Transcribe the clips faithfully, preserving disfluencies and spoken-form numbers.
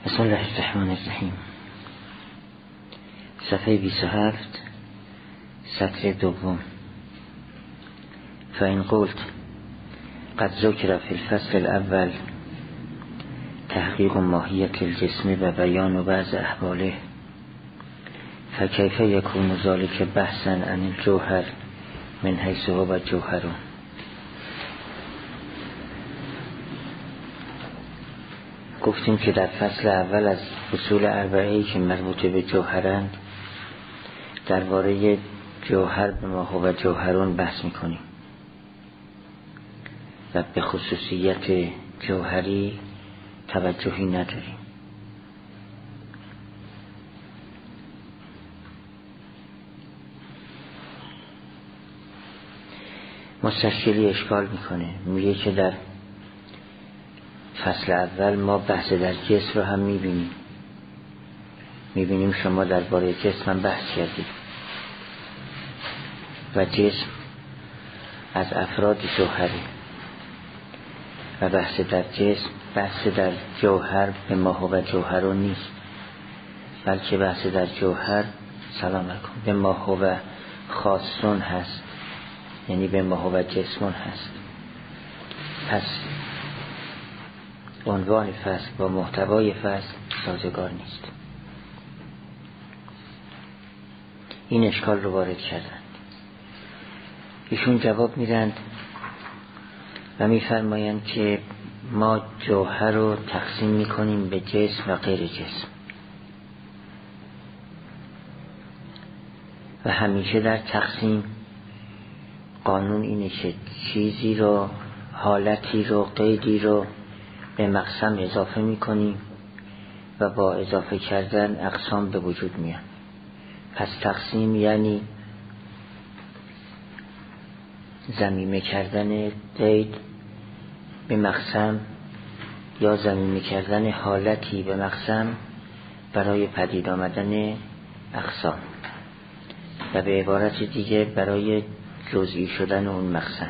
بسم الله الرحمن الرحیم. صفحه بیست و هفت، سطر دوم. فإن قلت قد ذکر فی الفصل الاول تحقیق ماهیت الجسم و بیان بعض احواله، فکیف یکون ذلک بحثا عن الجوهر من حیث هو الجوهر. گفتیم که در فصل اول از اصول اربعه‌ای که مربوط به جوهرند درباره جوهر به ما هو جوهرون بحث میکنیم و به خصوصیت جوهری توجهی نداریم. مستشکلی اشکال میکنه، میگه که در فصل اول ما بحث در جسم رو هم میبینیم میبینیم شما درباره جسم هم بحث کردید و جسم از افراد جوهری و بحث در جسم بحث در جوهر به ما هو جوهرون نیست، بلکه بحث در جوهر سلام علیکم به ما هو خاصون هست، یعنی به ما هو جسمون هست. پس عنوان فصل با محتوای فصل سازگار نیست. این اشکال رو وارد کردند. ایشون جواب میدند و میفرمایند که ما جوهر رو تقسیم میکنیم به جسم و غیر جسم و همیشه در تقسیم قانون اینه که چیزی رو، حالتی رو، قیدی رو به مقسم اضافه میکنیم و با اضافه کردن اقسام به وجود میان. پس تقسیم یعنی ضمیمه کردن قید به مقسم یا ضمیمه کردن حالتی به مقسم برای پدید آمدن اقسام و به عبارت دیگه برای جزئی شدن اون مقسم.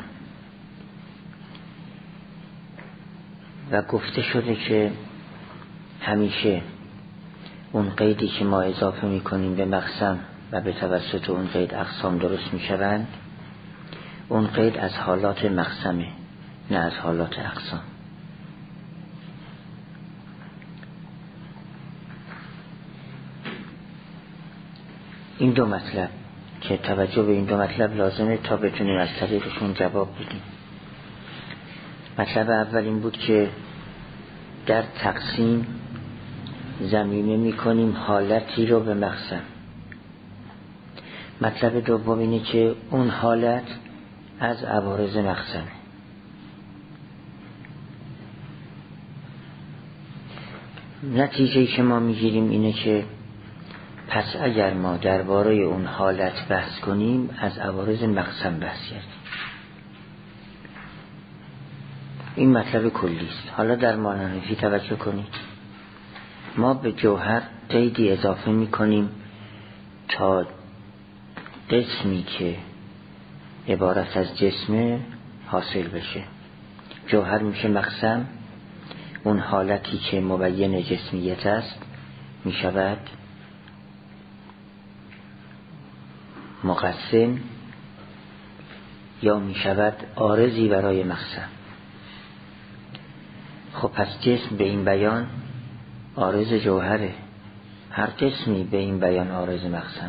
و گفته شده که همیشه اون قیدی که ما اضافه میکنیم به مقسم و به توسط اون قید اقسام درست میشوند، اون قید از حالات مقسمه نه از حالات اقسام. این دو مطلب که توجه به این دو مطلب لازمه تا بتونیم از طریقشون جواب بدیم. مطلب اول این بود که در تقسیم ضمیمه میکنیم حالتی رو به مقسم. مطلب دوم اینه که اون حالت از عوارض مقسمه. نتیجه‌ای که ما میگیریم اینه که پس اگر ما درباره اون حالت بحث کنیم از عوارض مقسم بحث کردیم. این مطلب کلی است. حالا در مانحنفی توجه کنید. ما به جوهر قیدی اضافه میکنیم تا قسمی که عبارت از جسم حاصل بشه. جوهر میشه مقسم، اون حالتی که مبین جسمیت است میشود مقسم یا میشود عارضی برای مقسم. خب پس جسم به این بیان عارض جوهره، هر جسمی به این بیان عارض مقسمه.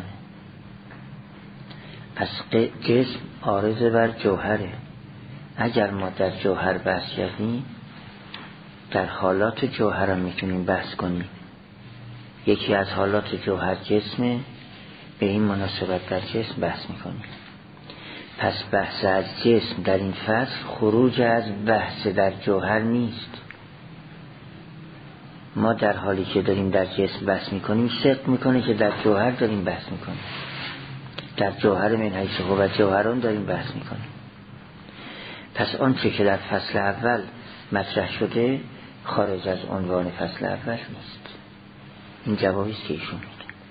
پس جسم عارض بر جوهره. اگر ما در جوهر بحث کردیم در حالات جوهر هم میتونیم بحث کنیم. یکی از حالات جوهر جسمه، به این مناسبت در جسم بحث میکنیم. پس بحث از جسم در این فصل خروج از بحث در جوهر نیست. ما در حالی که داریم در جسم بحث میکنیم صدق میکنه که در جوهر داریم بحث میکنیم، در جوهر من حیث هو جوهرون داریم بحث میکنیم. پس آنچه که در فصل اول مطرح شده خارج از عنوان فصل اول نیست. این جوابی است که ایشون میده.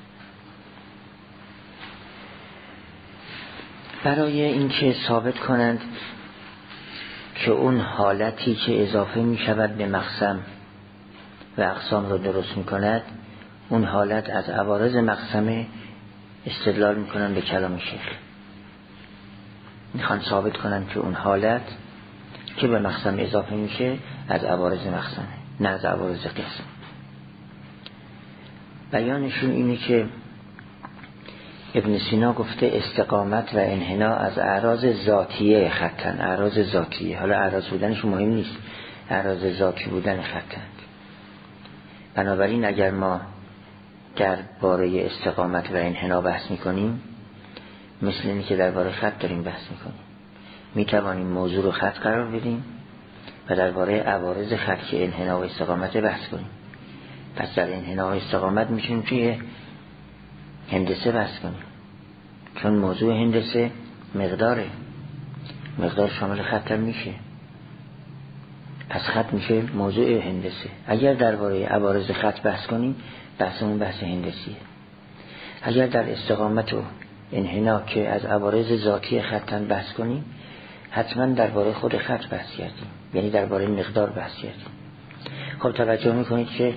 برای اینکه ثابت کنند که اون حالتی که اضافه میشود به مقسم و اقسام رو درست میکند، اون حالت از عوارض مقسمه استدلال میکنن به کلام شیخ. میخوان ثابت کنن که اون حالت که به مقسم اضافه میشه از عوارض مقسمه، نه از عوارض قسم. بیانشون اینه که ابن سینا گفته استقامت و انحنا از اعراض ذاتیه خطن، اعراض ذاتیه. حالا اعراض بودنش مهم نیست، اعراض ذاتی بودن خطن. بنابراین اگر ما در باره استقامت و انحنا بحث میکنیم، مثل اینی که درباره خط داریم بحث میکنیم، میتوانیم موضوع رو خط قرار بدیم و درباره عوارض خط که انحنا و استقامت بحث کنیم. پس در انحنا و استقامت میشیم توی هندسه بحث کنیم، چون موضوع هندسه مقداره، مقدار شامل خط هم میشه، پس خط میشه موضوع هندسه. اگر درباره عوارض خط بحث کنیم، بحثمون بحث هندسیه. اگر در استقامت و انحنا که از عوارض ذاتی خطن بحث کنیم، حتما درباره خود خط بحث کردیم، یعنی درباره مقدار بحث کردیم. خب توجه میکنید که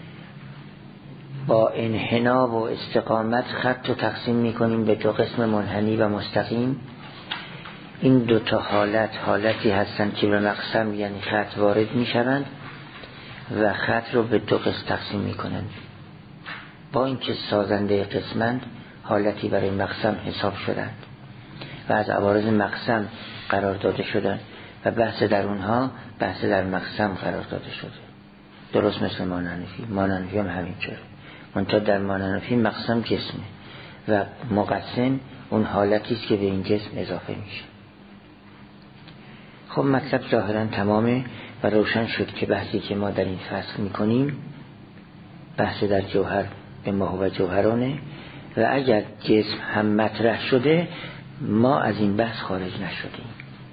با انحنا و استقامت خط رو تقسیم میکنیم به دو قسم، منحنی و مستقیم. این دو تا حالت حالتی هستن که به مقسم یعنی خط وارد میشوند و خط رو به دو قسم تقسیم میکنند. با اینکه سازنده قسمند، حالتی برای مقسم حساب شدند و از عوارض مقسم قرار داده شدند و بحث در اونها بحث در مقسم قرار داده شده. درست مثل مانحنفی، مانحنفی هم همینطوره. منتها در مانحنفی مقسم جسمه و مقسم اون حالتی است که به این جسم اضافه میشه. خب مطلب ظاهرا تمامه و روشن شد که بحثی که ما در این فصل میکنیم بحث در جوهر به ما و جوهرانه و اگر جسم هم مطرح شده ما از این بحث خارج نشدیم.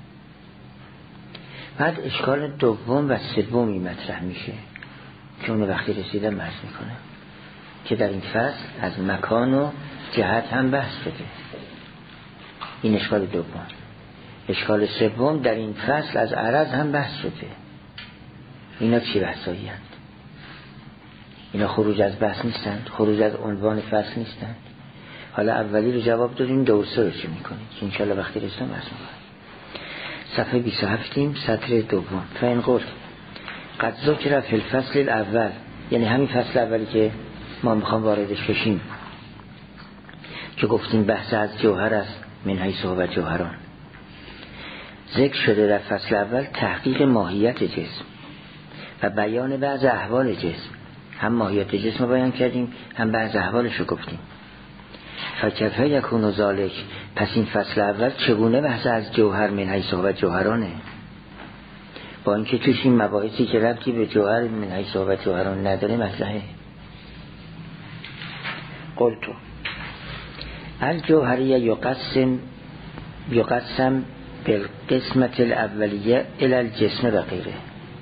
بعد اشکال دوم و سومی مطرح میشه که اونو وقتی رسیدم بحث میکنه که در این فصل از مکان و جهت هم بحث شده. این اشکال دوم. اشکال سوم در این فصل از عرض هم بحث شده. اینا چی بحثایی هست؟ اینا خروج از بحث نیستند، خروج از عنوان فصل نیستند. حالا اولی رو جواب دادیم، دو سه رو چی میکنید که انشالله وقتی رسیدم بحث میکنیم. صفحه بیست و هفت سطر دوم. فین قلت قد ذکر فی الفصل الاول، یعنی همین فصل اولی که ما میخوام واردش بشیم که گفتیم بحث از جوهر است، من حیث و جوهران. ذکر شده در فصل اول تحقیق ماهیت جسم و بیان بعض احوال جسم. هم ماهیت جسم رو بیان کردیم، هم بعض احوالش رو گفتیم. فکیف یکون ذالک، پس این فصل اول چگونه بحث از جوهر من حیث و جوهرانه، با اینکه توش این مباحثی که ربطی به جوهر من حیث و جوهران نداره مطرحه. قلتو الجوهریه یقسم یقسم بالقسمت الاولیه الى الجسم و غیره.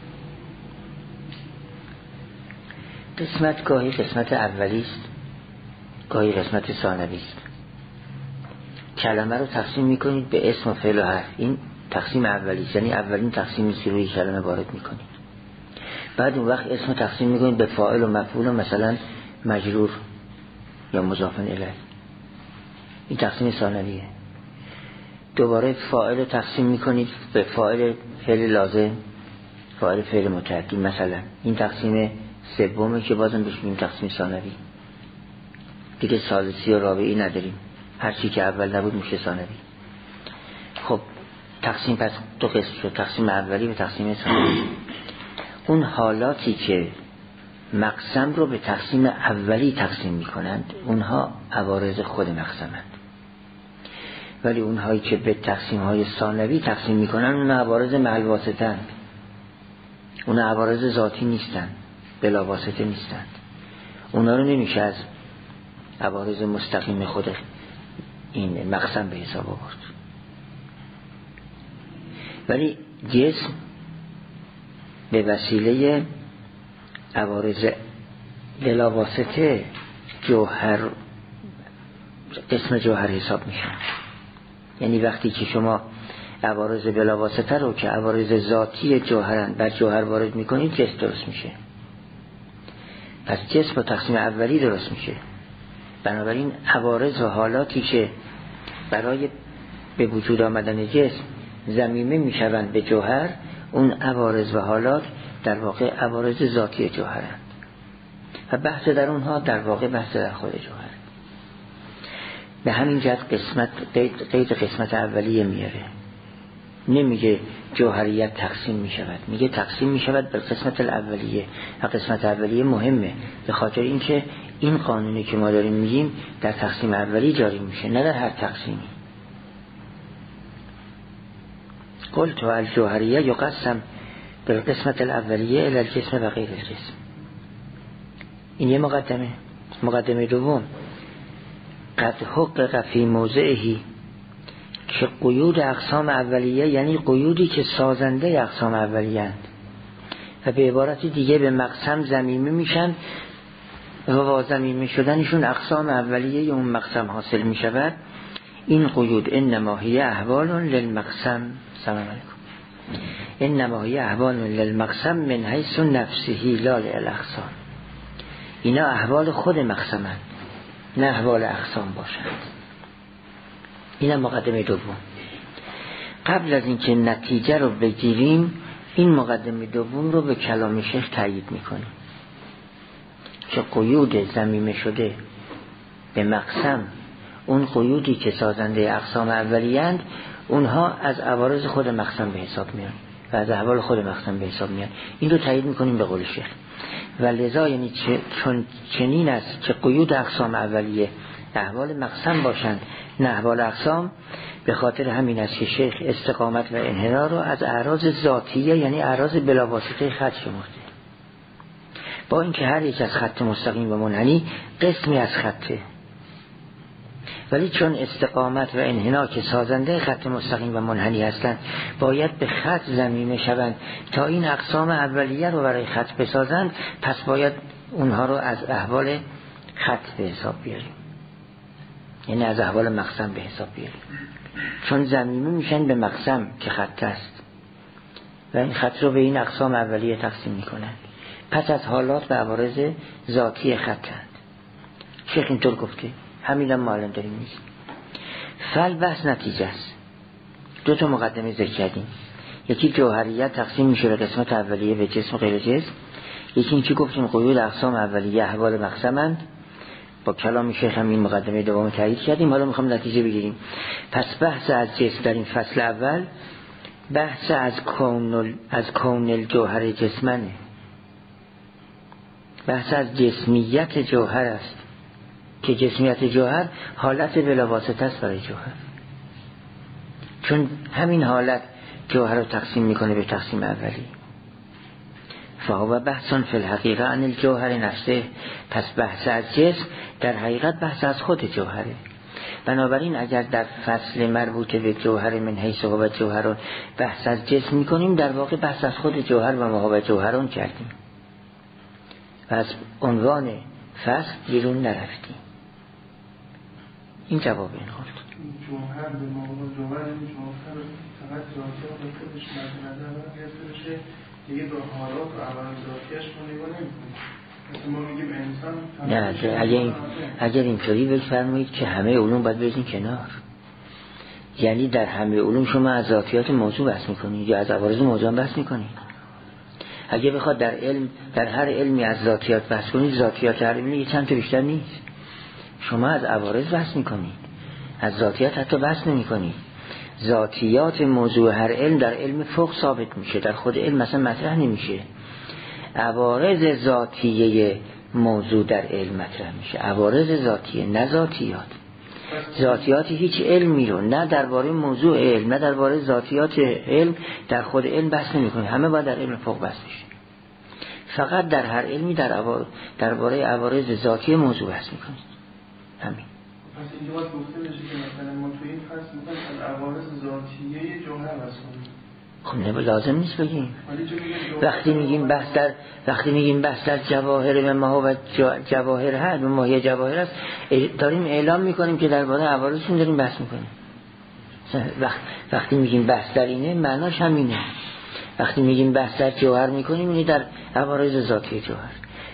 قسمت گاهی قسمت اولی است، گاهی قسمت ثانوی است. کلمه رو تقسیم میکنید به اسم و فعل و حرف. این تقسیم اولی است، یعنی اولین تقسیم است که روی کلمه وارد میکنید. بعد اون وقت اسم تقسیم میکنید به فاعل و مفعول و مثلا مجرور یا مضاف الیه. این تقسیم ثانویه. دوباره فاعل رو تقسیم میکنید به فاعل فعل لازم، فاعل فعل متعدی مثلا. این تقسیم سومه که بازم بهش میگیم تقسیم ثانوی. دیگه ثالثی و رابعی نداریم، هر چی که اول نبود میشه ثانوی. خب تقسیم پس دو قسم شد، تقسیم اولی و تقسیم ثانوی. اون حالاتی که مقسم رو به تقسیم اولی تقسیم میکنند اونها عوارض خود مقسمند، ولی اونهایی که به تقسیم های ثانوی تقسیم میکنن اون عوارض محل واسطند، اون عوارض ذاتی نیستند، بلا واسطه نیستند. اونا رو نمیشه از عوارض مستقیم خود این مقسم به حساب آورد. ولی جسم به وسیله عوارض بلا واسطه جوهر اسم جوهر حساب میشه. یعنی وقتی که شما عوارض بلا واسطه رو که عوارض ذاتی جوهرن بر جوهر وارد میکنید جسم درست میشه. از جسم با تقسیم اولی درست میشه. بنابراین عوارض و حالاتی که برای به وجود آمدن جسم ضمیمه میشوند به جوهر، اون عوارض و حالات در واقع عوارض ذاتی جوهرند و بحث در اونها در واقع بحث در خود جوهر. به همین جهت قسمت قید قسمت اولیه میاره، نمیگه جوهریت تقسیم میشود، میگه تقسیم میشود به قسمت اولیه و قسمت اولیه مهمه به خاطر اینکه این قانونی که ما داریم میگیم در تقسیم اولی جاری میشه، نه در هر تقسیمی. قلت و الجوهریه یقسم به قسمت الاولیه الی الجسم و غیر الجسم. این یه مقدمه. مقدمه دوم، قد حقق فی موضعهی، که قیود اقسام اولیه یعنی قیودی که سازنده اقسام اولیه اند و به عبارت دیگه به مقسم ضمیمه میشن و با ضمیمه شدنشون اقسام اولیه اون مقسم حاصل میشود. این قیود انما هی احوال للمقسم، سلام علیکم، انما هی احوال للمقسم من حیث نفسه لا للاقسام. اینا احوال خود مقسمند، نه احوال اقسام باشند. این مقدمه دوم. قبل از اینکه نتیجه رو بگیریم این مقدمه دوم رو به کلام شیخ تایید میکنیم که قیود ضمیمه شده به مقسم، اون قیودی که سازنده اقسام اولیند، اونها از عوارض خود مقسم به حساب میان و از احوال خود مقسم به حساب میان. این رو تایید میکنیم به قول شیخ. و لذا یعنی چون چنین است که قیود اقسام اولیه احوال مقسم باشند نه احوال اقسام، به خاطر همین است که شیخ استقامت و انحنا رو از اعراض ذاتیه یعنی اعراض بلاواسطه خط شمرده، با اینکه هر یک از خط مستقیم و منحنی قسمی از خطه، ولی چون استقامت و انحنا که سازنده خط مستقیم و منحنی هستند باید به خط ضمیمه شوند تا این اقسام اولیه رو برای خط بسازند، پس باید اونها رو از احوال خط به حساب بیاریم، یعنی از احوال مقسم به حساب بیاریم، چون ضمیمه میشن به مقسم که خط است و این خط رو به این اقسام اولیه تقسیم میکنند. پس از حالات و عوارض ذاتی خطند. شیخ اینطور گفته، همین هم ما الان داریم میگیم. فل بحث نتیجه است. دو تا مقدمه ذکر کردیم، یکی جوهریت تقسیم میشه به قسمت اولیه به جسم و غیر جسم، یکی این که گفتیم قیود اقسام اولیه احوال مقسمند. با کلام شیخ هم این مقدمه دوم تایید کردیم. حالا میخوام نتیجه بگیریم. پس بحث از جسم در این فصل اول بحث از کون از کون الجوهر جسمنه، بحث از جسمیت جوهر است که جسمیت جوهر حالت بلاواسطه است برای جوهر، چون همین حالت جوهر رو تقسیم میکنه به تقسیم اولی. فهو بحثان فی الحقیقه عن الجوهر نفسه، پس بحث از جسم در حقیقت بحث از خود جوهره. بنابراین اگر در فصل مربوط به جوهر من حیث هو جوهرون بحث از جسم میکنیم، در واقع بحث از خود جوهر و ما هو جوهرون کردیم و از عنوان فصل بیرون نرفتیم. این جواب این خورد. جوهر به ما هو جوهر، این جوهر فقط ذاتی ها به خودش مد نظر گرفته بشه، دیگه به حالات و عوارض ذاتیش ما نگاه نمی‌کنیم. مثلا ما میگیم انسان نه، اگر اگر اینطوری بفرمایید که همه علوم باید بریزین کنار، یعنی در همه علوم شما از ذاتیات موضوع بحث میکنید یا از عوارض موضوع بحث میکنید. اگه بخواد در علم در هر علمی از ذاتیات بحث کنید، ذاتیات هر علمی چند تا بیشتر نیست. شما از عوارض بحث میکنید، از ذاتیات حتی بحث نمیکنید. ذاتیات موضوع هر علم در علم فقه ثابت میشه، در خود علم مثلا مطرح نمیشه. عوارض ذاتیه موضوع در علم مطرح میشه، عوارض ذاتیه نه ذاتیات. ذاتیات هیچ علمی رو نه درباره موضوع علم نه درباره ذاتیات علم در خود علم بحث نمیکنه، همه باید در علم فقه بحث میشه. فقط در هر علمی در عوار... درباره عوارض ذاتی موضوع بحث میکنه. همین. پس اینجا باید گفته بشه که مثلا ما توی این فصل می‌خوایم از عوارض ذاتیه جوهر بحث کنیم. خب نه لازم نیست بگیم. وقتی میگیم بحث در وقتی میگیم بحث در جواهر ما و جواهر هست و ماهی جواهر است، داریم اعلام میکنیم که درباره عوارضشون داریم بحث میکنیم. وقت وقتی میگیم بحث در اینه معناش همینه. وقتی میگیم بحث در جوهر میکنیم یعنی در عوارض ذاتی جوهر.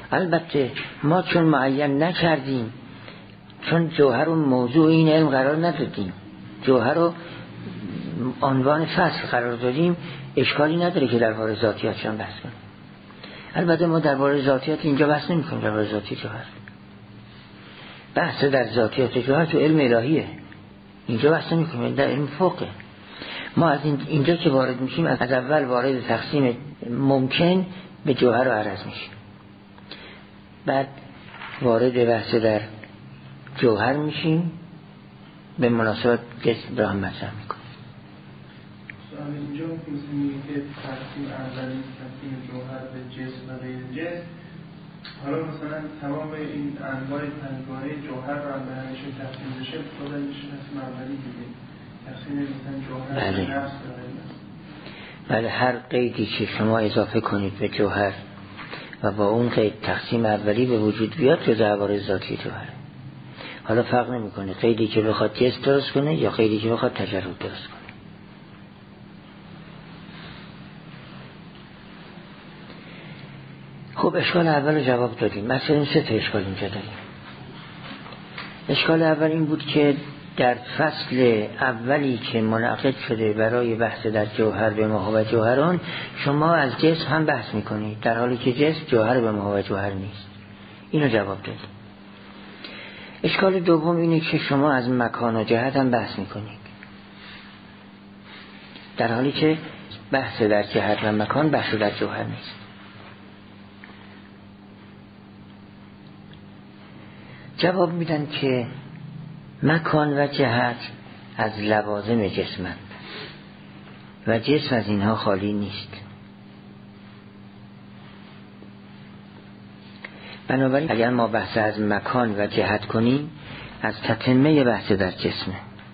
البته ما چون معین نکردیم، چون جوهر رو موضوع این علم قرار ندادیم، جوهر رو عنوان فصل قرار دادیم، اشکالی نداره که درباره ذاتیاتشان بحث کنیم. البته ما درباره ذاتیات اینجا بحث نمی‌کنیم، درباره ذاتی جوهر. بحث در ذاتیات جوهر تو علم الهیه، اینجا بحث نمی‌کنیم، در علم فقه. ما از اینجا که وارد میشیم از اول وارد تقسیم ممکن به جوهر و عرض میشیم، بعد وارد بحث در جوهر میشیم، به مناسبت جسم را هم مطرح میکنیم. سوال اینجا مثل میگه که تقسیم اولی تقسیم جوهر به جسم و غیر جسم، حالا مثلا تمام این انواع پنجگانه جوهر رو هم به همیشه تقسیم بشه، خدا میشه تقسیم اولی دیگه، تقسیم مثلا جوهر بله. به نفس داره. بله، هر قیدی که شما اضافه کنید به جوهر و با اون قید تقسیم اولی به وجود بیاد که درباره ذاتی جوهر. حالا فرق نمیکنه قیدی که بخواد جسم درست کنه یا قیدی که بخواد تجرد درست کنه. خب اشکال اول رو جواب دادیم. مثلا سه تا اشکال اینجا داریم. اشکال اول این بود که در فصل اولی که منعقد شده برای بحث در جوهر به ما و جوهران، شما از جسم هم بحث میکنید، در حالی که جسم جوهر به ما و جوهر نیست. اینو جواب دادیم. اشکال دوم اینه که شما از مکان و جهت هم بحث میکنید، در حالی که بحث در جهت و مکان بحث در جوهر نیست. جواب میدن که مکان و جهت از لوازم جسمند و جسم از اینها خالی نیست. بنابراین اگر ما بحث از مکان و جهت کنیم، از تتمه بحث در جسمه.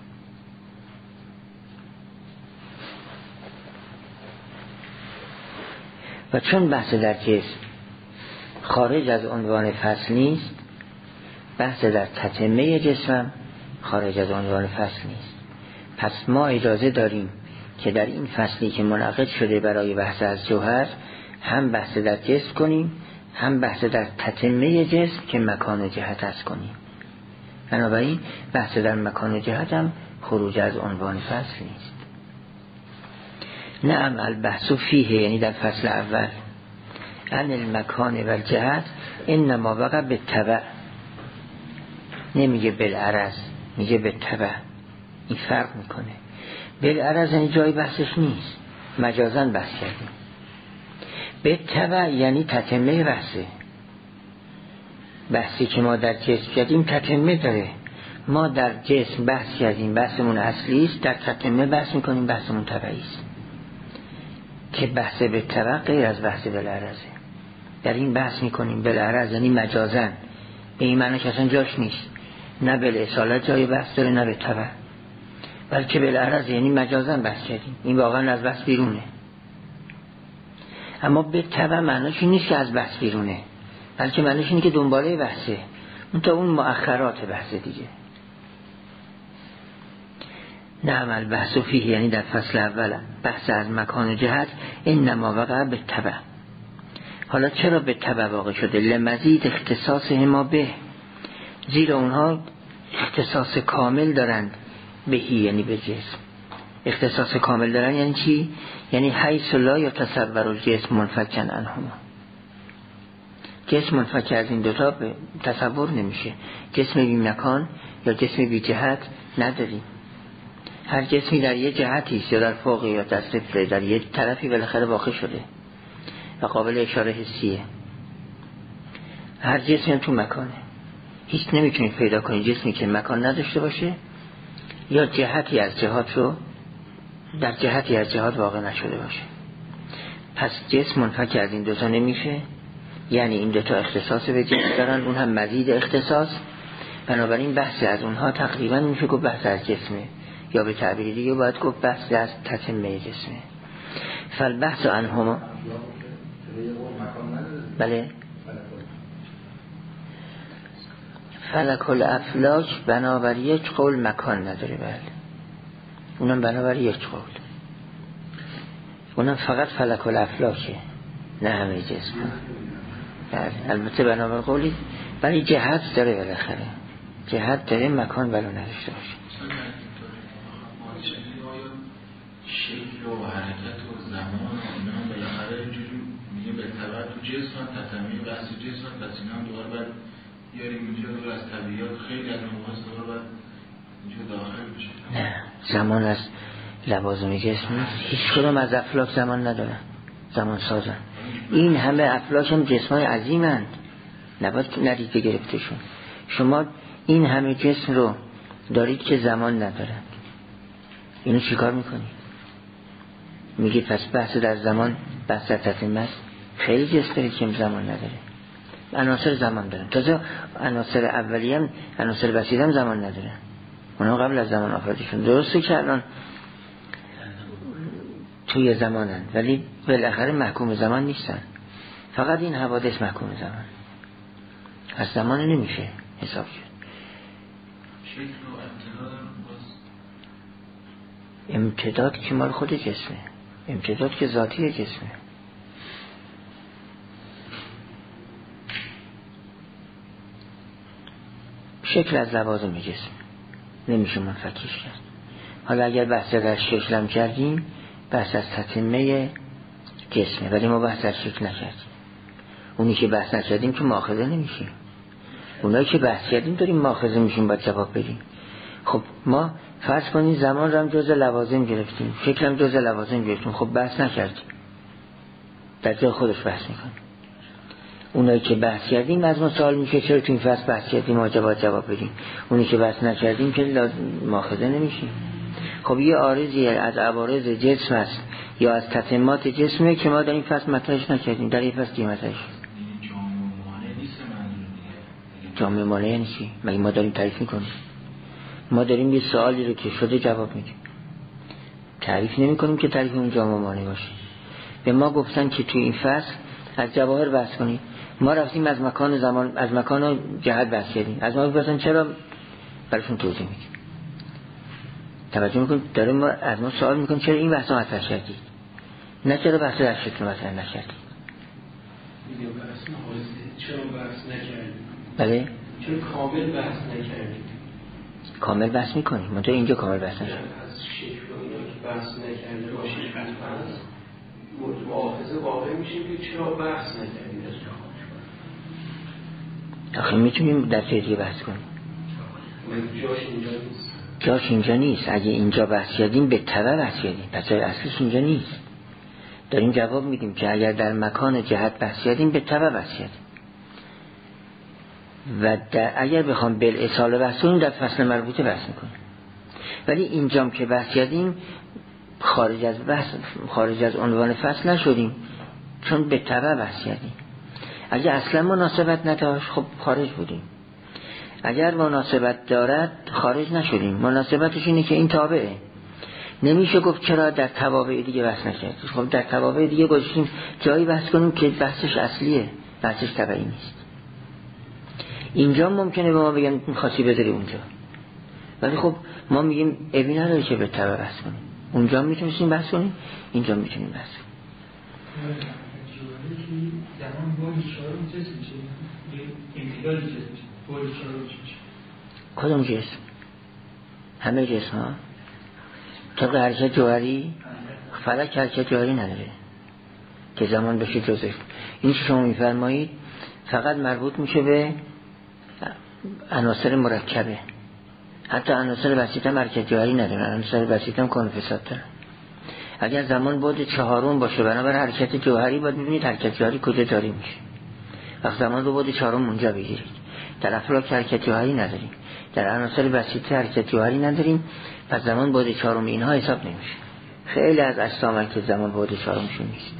و چون بحث در جسم خارج از عنوان فصل نیست، بحث در تتمه جسم خارج از عنوان فصل نیست. پس ما اجازه داریم که در این فصلی که منعقد شده برای بحث از جوهر هم بحث در جسم کنیم، هم بحث در تتمه جسم که مکان و جهت است کنیم. بنابراین بحث در مکان و جهت هم خروج از عنوان فصل نیست. نعم البحث فیه، یعنی در فصل اول، عن المکان و الجهت انما وقع بالتبع، نمیگه بالعرض، میگه بالتبع. این فرق میکنه. بالعرض یعنی جای بحثش نیست، مجازاً بحث کردیم. بالتبع یعنی تتمه بحثه. بحثی که ما در جسم کردیم تتمه داره. ما در جسم بحث کردیم، بحثمون اصلی است، در تتمه بحث میکنیم، بحثمون تبعی است. که بحث بالتبع غیر از بحث بالعرضه. در این بحث میکنیم بالعرض یعنی مجازاً، به این معنی که اصلا جاش نیست، نه بالاصالت جای بحث داره نه بالتبع، بلکه بالعرض یعنی مجازاً بحث کردیم، این واقعا از بحث بیرونه. اما بالتبع معنیش نیست که از بحث بیرونه، بلکه معنیش اینه که دنباله بحثه، اون تا اون مؤخرات بحث دیگه. نعم البحث فیه، یعنی در فصل اول بحث از مکان و جهت انما وقع بالتبع. حالا چرا بالتبع واقع شده؟ لمزید اختصاص ما به، زیرا اونها اختصاص کامل دارند بهی، یعنی به جسم. اختصاص کامل دارن یعنی چی؟ یعنی حیث لا یتصور الجسم منفکا عنهما. جسم منفک از این دوتا به تصور نمیشه. جسم بی مکان یا جسم بی جهت نداریم. هر جسمی در یه جهتی است، یا در فوق یا در صفر، در یه طرفی بالاخره واقع شده و قابل اشاره حسیه. هر جسمی هم تو مکانه. هیچ نمیتونید پیدا کنید جسمی که مکان نداشته باشه یا جهتی از جهات رو در جهتی از جهات واقع نشده باشه. پس جسم منفک از این دوتا نمیشه، یعنی این دوتا اختصاص به جسم دارن، اون هم مزید اختصاص. بنابراین بحث از اونها تقریبا میشه گفت بحث از جسمه، یا به تعبیر دیگه باید گفت بحث از تتمه جسمه. فالبحث عنهما، بله، فلک الافلاک بنابر یک قول مکان نداره. بله، اونم بنابر یک قول، اونم فقط فلک الافلاکه، نه همه جسم. البته بنابر قولی ولی جهت داره، بالاخره جهت داره، مکان ولی نداشته باشه. شکل و حرکت و زمان و اینا بالاخره اینجوری میگه به تبع تو جسم تتمی بحث جسم پس اینا هم دوباره باید بیاریم اینجا دور از طبیعت خیلی از مواز دوباره باید اینجا داخل بشه. نه زمان از لوازم جسم نیست، هیچ کدوم از افلاک زمان ندارن، زمان سازن. این همه افلاک هم جسمای عظیمند، نباید ندیده گرفتشون. شما این همه جسم رو دارید که زمان ندارن، اینو چیکار میکنید؟ میگی پس بحث در زمان بحث در تتمه است. خیلی جسم دارید که زمان نداره، عناصر زمان دارن، تازه عناصر اولیه هم عناصر وسیله هم زمان نداره، اونا قبل از زمان آفریدشون. درسته که الان توی زمانن ولی بالاخره محکوم زمان نیستن، فقط این حوادث محکوم زمان، از زمان نمیشه حساب شد. امتداد که مال خود جسمه، امتداد که ذاتی جسمه. شکل از لوازم جسم نمیشه منفکش کرد. حالا اگر بحث در شکلم کردیم بحث از تتمه جسمه، ولی ما بحث از شکل نکردیم. اونی که بحث نکردیم که مؤاخذه نمیشیم، اونایی که بحث کردیم داریم مؤاخذه میشیم، باید جواب بدیم. خب ما فرض کنید زمان رو هم جزء لوازم گرفتیم، شکل هم جزء لوازم گرفتیم، خب بحث نکردیم، در جای خودش بحث میکنیم. اونایی که بحث کردیم از ما سوال میشه چرا تو این فصل بحث کردیم، ما جواب جواب بدیم. اونی که بحث نکردیم که مؤاخذه نمیشیم. خب یه عارضی از عوارض جسم است یا از تتمات جسمه که ما در این فصل مطرحش نکردیم، در این فصل دیگه مطرحش. جامعه مانع یعنی چی؟ مگه ما داریم تعریف میکنیم؟ ما داریم یه سوالی رو که شده جواب میدیم، تعریف نمی کنیم که تعریف اون جامعه مانع باشه. به ما گفتن که توی این فصل از جواهر بحث کنید، ما رفتیم از مکان و زمان، از مکان و جهت بحث کردیم. از ما بپرسن چرا، براشون توضیح میدیم. توجه میکنید داره ما از ما سوال میکنیم چرا این بحث رو مطرح کردید، نه چرا بحث در شکل مطرح نکردید. میگم بحث نهایت چرا بحث نکردید؟ بله چرا کامل بحث نکردید؟ کامل بحث میکنیم، من تو اینجا کامل بحث نکردیم. از شکل و اینا که بحث نکرده باشید بحث مؤاخذه واقع میشه که چرا بحث نکردید. آخه میتونیم در جای دیگه بحث کنیم، جاش اینجا نیست. جاش اینجا نیست. اگه اینجا بحث کردیم به تبع بحث کردیم، پس جای اصلیش اینجا نیست. داریم جواب میدیم که اگر در مکان جهت بحث کردیم به تبع بحث کردیم، و اگر بخوام بالاصاله بحث کنیم در فصل مربوطه بحث میکنیم. ولی اینجام که بحث کردیم خارج از بحث، خارج از عنوان فصل نشدیم، چون به تبع بحث کردیم. اگر اصلا مناسبت نداشت خب خارج بودیم، اگر مناسبت دارد خارج نشدیم. مناسبتش اینه که این تابعه، نمیشه گفت چرا در توابع دیگه بحث نکردید. خب در توابع دیگه گذاشتیم جایی بحث کنیم که بحثش اصلیه، بحثش تبعی نیست. اینجا ممکنه به ما بگن می‌خواستی بذاری اونجا، ولی خب ما میگیم ابی نداره که به تبع بحث کنیم. اونجا میتونیم بحث کنیم، اینجا میتونیم بحث کنیم. زمان باری چهارم جسم میشه، امتداد جسم میشه، باری چهارم میشه. کدوم جسم؟ همه جسم ها طبق حرکت جوهری. فلک حرکت جوهری نداره که زمان بشه جزء. این که شما میفرمایید فقط مربوط میشه به عناصر مرکبه، حتی عناصر بسیط هم حرکت جوهری نداره، عناصر بسیط هم کون فساد داره. اگر زمان بعد چهارم باشه بنابر حرکت جوهری، باید ببینید حرکت جوهری کجا جاری میشه. وقت زمان رو بعد چهارم اونجا بگیرید. در افلاک حرکت جوهری نداریم، در عناصر بسیط حرکت جوهری نداریم، پس زمان بعد چهارم اینها حساب نمیشه. خیلی از اجسام که زمان بعد چهارمشون نیست.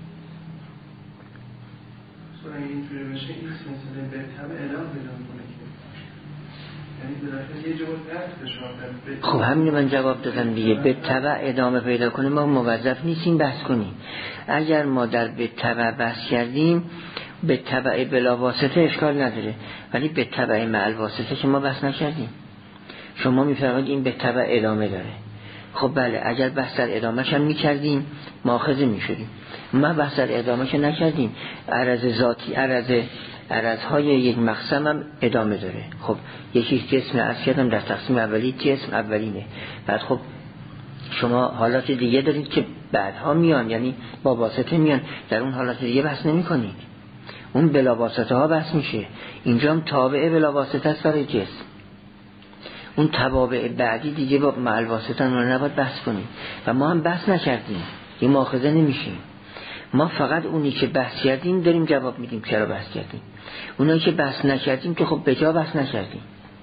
اگه اینطوری بشه این سلسله به تبع اعلام پیدا می‌کنه که یعنی بالاخره یه جور دست بشه. خب همین من جواب دادم دیگه، به تبع ادامه پیدا کنیم. ما موظف نیستیم بحث کنیم. اگر ما در به تبع بحث کردیم به تبع بلا واسطه اشکال نداره، ولی به تبع مع الواسطه که ما بحث نکردیم. شما میفرمایید این به تبع ادامه داره. خب بله اگر بحث در ادامهش هم میکردیم مؤاخذه میشدیم. ما بحث در ادامهش نکردیم. عرض ذاتی عرض عرضهای یک مقسم هم ادامه داره. خب یکی جسم عرض کردم در تقسیم اولی جسم اولینه. بعد خب شما حالات دیگه دارید که بعدها میان، یعنی با واسطه میان، در اون حالات دیگه بحث نمی کنید، اون بلا واسطه ها بحث میشه. اینجا هم تابع بلا واسطه است برای جسم. اون توابع بعدی دیگه با مع الواسطه رو نباید بحث کنیم و ما هم بحث نکردیم، یه مؤاخذه نمیشیم. ما فقط اونی که بحث کردیم داریم جواب میدیم چرا بحث کردیم. اونایی که بحث نکردیم که خب بجا بحث نکردیم.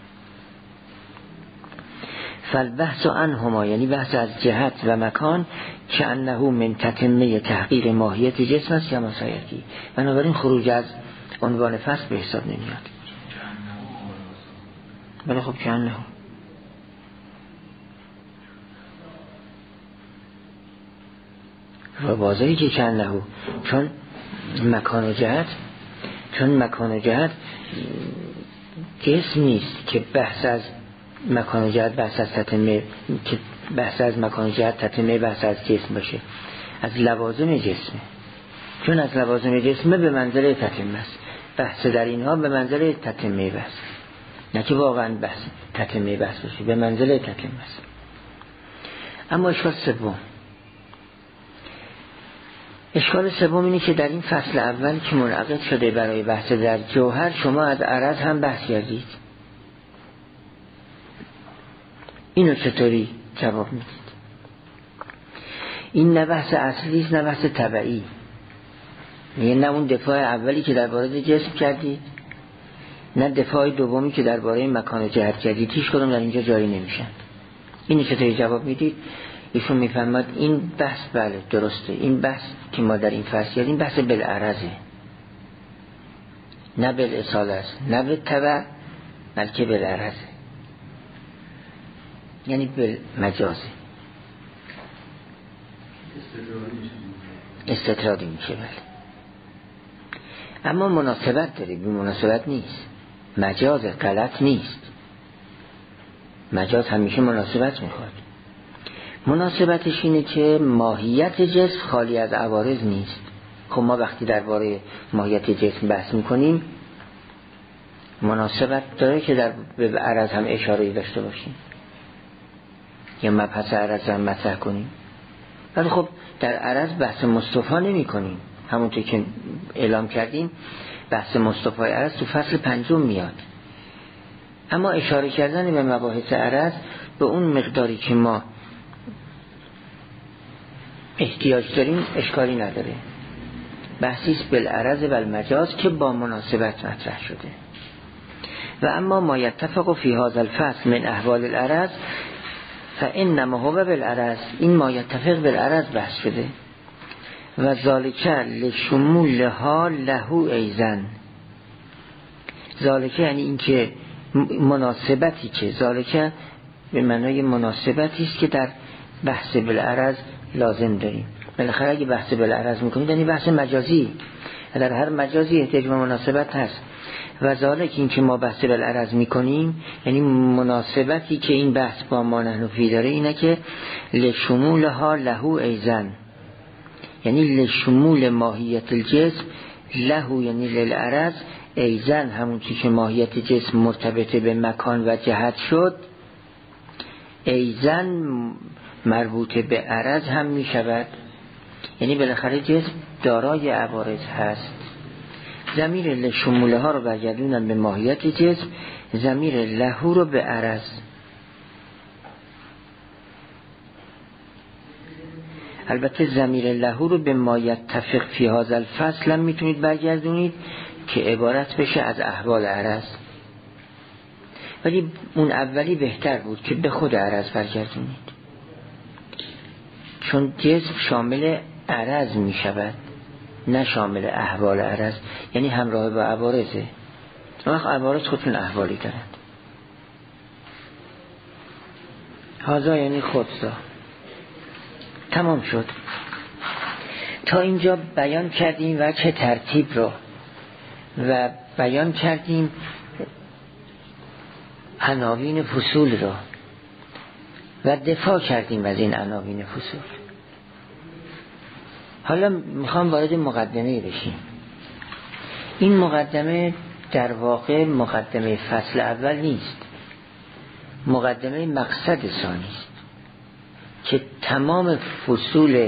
فالبحث عنهما یعنی بحث از جهت و مکان که انه من تتمه تحقیق ماهیت جسم است یا مسایتی، بنابراین خروج از عنوان فصل به حساب نمیاد. بله خب که انه و واضحی که کنه چون مکان و جهت چون مکان و جهت جسم نیست که بحث از مکان و جهت بحث از تتمه که بحث از مکان و جهت تتمه بحث از جسم باشه، از لوازم جسمه. چون از لوازم جسمه به منزله تتمه است، بحث در اینها به منزله تتمه بحث، نه که واقعا بحث تتمه بحث باشه، به منزله تتمه است. اما اشکال سوم اشکال سوم اینه که در این فصل اول که منعقد شده برای بحث در جوهر شما از عرض هم بحث کردید. اینو چطوری جواب میدید؟ این نه بحث اصلی است نه بحث تبعی، یعنی نه اون دفاع اولی که درباره جسم کردید نه دفاع دومی که درباره مکان و جهت کردید، هیچ کدوم در اینجا جاری نمیشن. اینو چطوری جواب میدید؟ ایشون میفهمد این بحث بله درسته، این بحث که ما در این فصل کردیم بحث بالعرضه، نه بالاصاله است، نه بالتبع، بلکه بالعرضه، یعنی بالمجازه، استطرادی میشه. بله اما مناسبت داره، بی مناسبت نیست. مجاز غلط نیست، مجاز همیشه مناسبت میخواد. مناسبتش اینه که ماهیت جسم خالی از عوارض نیست. خب ما وقتی درباره ماهیت جسم بحث میکنیم مناسبت داره که در به عرض هم اشاره داشته باشیم یا مبحث عرض هم مطرح کنیم. ولی خب در عرض بحث مصطفی نمی کنیم، همونطور که اعلام کردیم بحث مصطفی عرض تو فصل پنجم میاد. اما اشاره کردن به مباحث عرض به اون مقداری که ما احتیاج داریم اشکالی نداره. بحثیست بالعرض و المجاز که با مناسبت مطرح شده. و اما ما یتفق فی هذا الفصل من احوال العرض فانما هو بالعرض، این ما یتفق بالعرض بحث شده. و ذالک لشمولها له ایزن، ذالک یعنی این که مناسبتی که ذالک به معنای مناسبتی است که در بحث بالعرض لازم داریم. بالاخره اگه بحث بالعرض میکنید یعنی بحث مجازی، در هر مجازی احتیاج به مناسبت هست. و ذالک این که ما بحث بالعرض میکنیم یعنی مناسبتی که این بحث با ما نحن فی داره اینه که لشمولها له ایزن، یعنی لشمول ماهیت الجسم له یعنی للعرض ایزن، همون چیز که ماهیت جسم مرتبط به مکان و جهت شد ایزن مربوط به عرض هم می شود. یعنی بالاخره جسم دارای عوارض هست. ضمیر لشموله ها رو برگردونن به ماهیت جسم، ضمیر لهو رو به عرض. البته ضمیر لهو رو به ما یتفق فی هذا الفصل هم میتونید برگردونید که عبارت بشه از احوال عرض، ولی اون اولی بهتر بود که به خود عرض برگردونید، چون جسم شامل عرض می شود نه شامل احوال عرض، یعنی همراه با عوارضه. وقت عوارض خودشون احوالی دارند. هازا یعنی خودزا. تمام شد. تا اینجا بیان کردیم وجه ترتیب رو و بیان کردیم عناوین فصول رو و دفاع کردیم از این عناوین فصول. حالا میخوام وارد مقدمه بشیم. این مقدمه در واقع مقدمه فصل اول نیست، مقدمه مقصد ثانی است که تمام فصول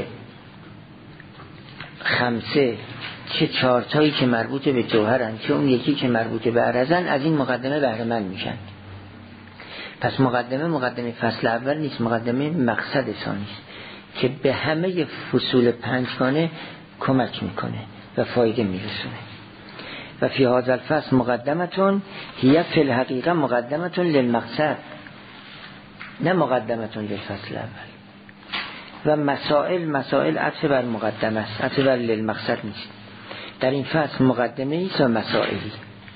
خمسه، چه چهارتایی که مربوط به جوهرن چه اون یکی که مربوط به عرضن، از این مقدمه بهره مند میشن. پس مقدمه مقدمه فصل اول نیست، مقدمه مقصد ثانی است که به همه فصول پنجگانه کمک میکنه و فایده میرسونه. و فی هذا الفصل مقدمتون هی فی الحقیقه مقدمتون للمقصد، نه مقدمتون للفصل اول. و مسائل مسائل عطف بر مقدمه است، عطف بر للمقصد نیست. در این فصل مقدمه ایست و مسائلی.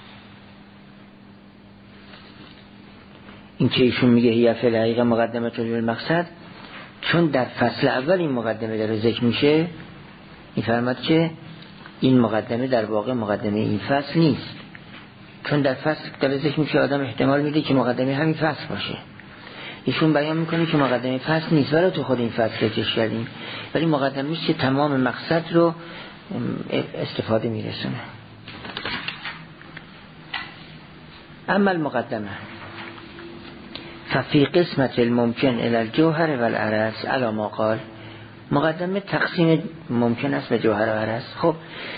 این که ایشون میگه هی فی الحقیقه مقدمتون للمقصد، چون در فصل اول این مقدمه داره ذکر میشه، این فرماد که این مقدمه در واقع مقدمه این فصل نیست، چون در فصل داره ذکر میشه آدم احتمال میده که مقدمه همین فصل باشه. ایشون بیان میکنه که مقدمه فصل نیست، ولی تو خود این فصل ذکرش کردیم، ولی مقدمه است که تمام مقصد رو استفاده میرسونه. اما المقدمه ففی قسمت الممکن الی الجوهر و العرض علی ما قال، مقدمه تقسیم ممکن است به جوهر و عرض. خب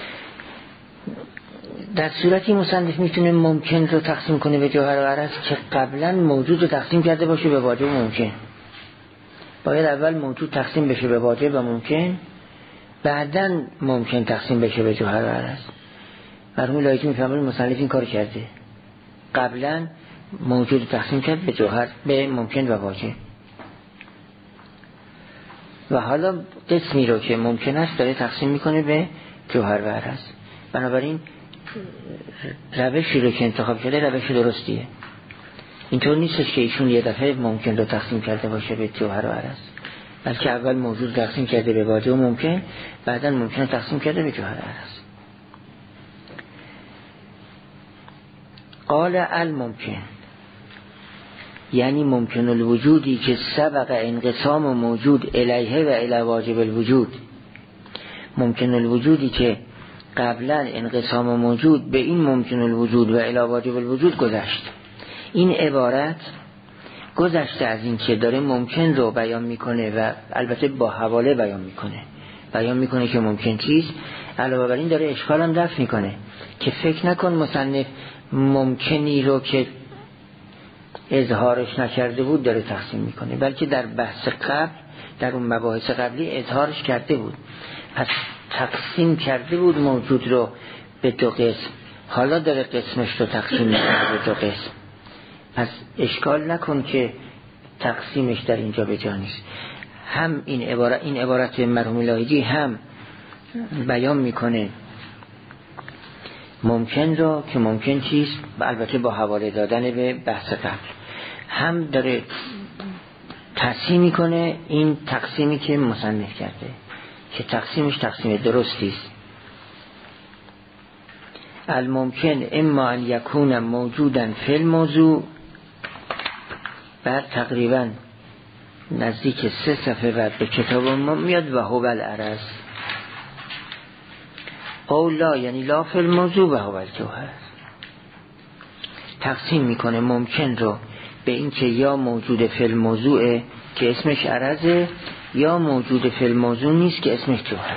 در صورتی مصنف میتونه ممکن رو تقسیم کنه به جوهر و عرض که قبلا موجود رو تقسیم کرده باشه به واجب و ممکن. باید اول موجود تقسیم بشه به واجب و ممکن، بعدن ممکن تقسیم بشه به جوهر و عرض. مرحوم لایجی میفهمونی مصنف این کار کرده، قبلا موجود تقسیم کرد به جوهر، به ممکن و واجب، و حالا قسمی رو که ممکن است داره تقسیم میکنه به جوهر و عرض. بنابراین روشی رو که انتخاب شده روش درستیه. اینطور نیستش که ایشون یه دفعه ممکن رو تقسیم کرده باشه به جوهر و عرض، بلکه اول موجود تقسیم کرده به واجب و ممکن، بعدا ممکن تقسیم کرده به جوهر و عرض. قال الممکن یعنی ممکن الوجودی که سبق انقسام موجود الیه و الی واجب الوجود، ممکن الوجودی که قبلا انقسام موجود به این ممکن الوجود و الی واجب الوجود گذشت. این عبارت گذشته از این که داره ممکن رو بیان میکنه و البته با حواله بیان میکنه، بیان میکنه که ممکن چیست، علاوه بر این داره اشکال هم دفع میکنه که فکر نکن مصنف ممکنی رو که اظهارش نکرده بود داره تقسیم میکنه، بلکه در بحث قبل، در اون مباحث قبلی اظهارش کرده بود. پس تقسیم کرده بود موجود رو به دو قسم، حالا داره قسمش رو تقسیم میکنه به دو قسم. پس اشکال نکن که تقسیمش در اینجا به جا نیست. هم این عبارت این عبارت مرحوم لاهیجی هم بیان میکنه ممکن رو که ممکن چیست، البته با حواله دادن به بحث قبل، هم داره تقسیم میکنه این تقسیمی که مصنف کرده که تقسیمش تقسیم درستی است. الممکن اما ان یکون موجودا فی الموضوع، بعد تقریبا نزدیک سه صفحه بعد به کتاب ما میاد و هو العرض، او لا یعنی لا فی الموضوع و هو الجوهر. تقسیم میکنه ممکن رو به این که یا موجود فی الموضوع که اسمش عرضه، یا موجود فی الموضوع نیست که اسمش جوهر.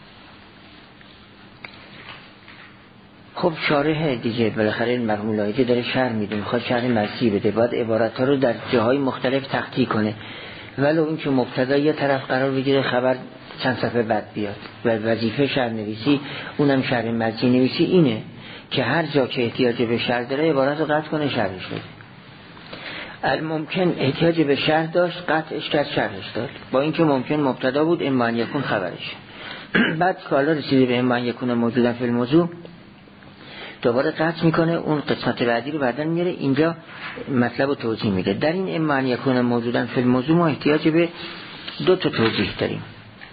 خب شارح دیگه بالاخره مرحوم لاهیجی داره شرح میده، میخواد شرح مزی بده، باید عبارت ها رو در جاهای مختلف تقطیع کنه، ولو این که مبتدا یه طرف قرار بگیره خبر چند صفحه بعد بیاد. و وظیفه شرح نویسی، اونم شرح مزی نویسی اینه که هر جا که احتیاج به شرح داره عبارت رو قطع کنه شرحش بده. الممکن احتیاج به شرح داشت، قطعش کرد شرحش داد، با اینکه ممکن مبتدا بود اما ان یکون خبرش. بعد کالا رسیده به اما ان یکون موجودا فی الموضوع، دوباره قطع میکنه، اون قسمت بعدی رو بعدن میاره، اینجا مطلب رو توضیح میده. در این اما ان یکون موجودا فی الموضوع ما احتیاج به دو تا توضیح داریم.